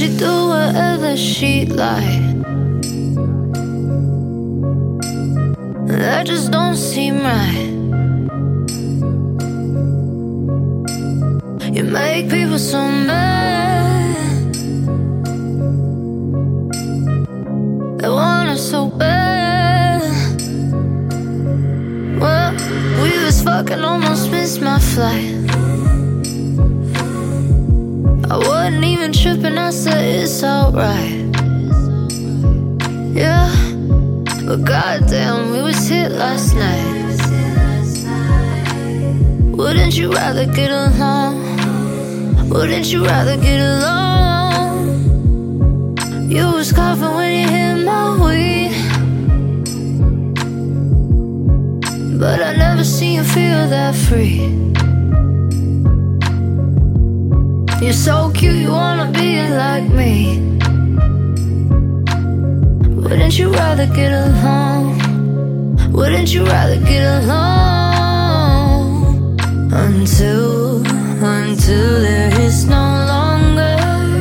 she do whatever she like. That just don't seem right. You make people so mad. They want us so bad. Well, we was fucking, almost missed my flight. I wasn't even tripping, I said it's alright. Yeah, but goddamn, we was hit last night. Wouldn't you rather get along? Wouldn't you rather get along? You was coughing when you hit my weed, but I never seen you feel that free. You're so cute, you wanna be like me. Wouldn't you rather get along? Wouldn't you rather get along? Until there is no longer.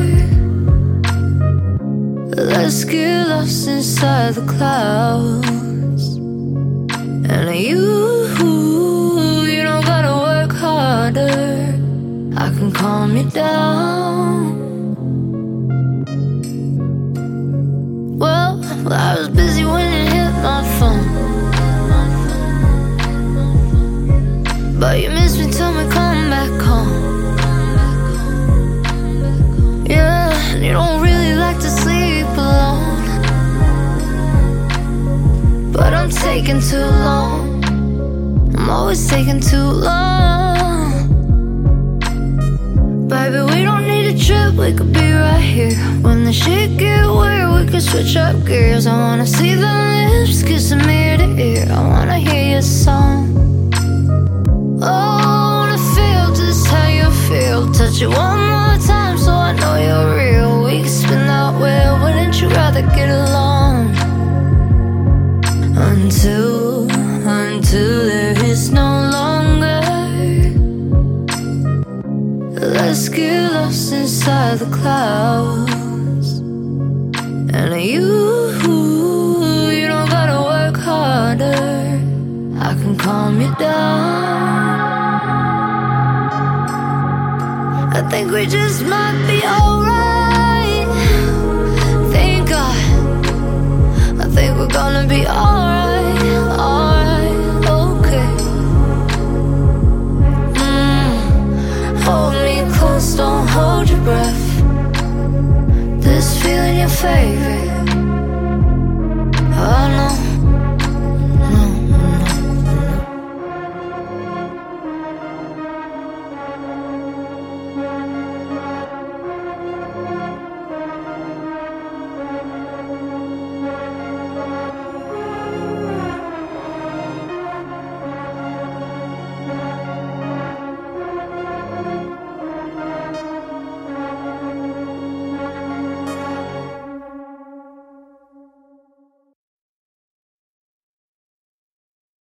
Let's get lost inside the clouds. And you don't gotta work harder. I can calm you down. Well, I was busy when you hit my phone, but you missed me, tell me come back home. Yeah, and you don't really like to sleep alone, but I'm taking too long. I'm always taking too long. Baby, we don't need a trip, we could be right here. When the shit get weird, we could switch up gears. I wanna see the lips, kiss them ear to ear. I wanna hear your song. Oh, I wanna feel just how you feel. Touch it one more time so I know you're real. We can spin that wheel, wouldn't you rather get along? Until there is no longer. Let's get lost inside the clouds. And you don't gotta work harder. I can calm you down. I think we just might be alright. Thank God. I think we're gonna be alright.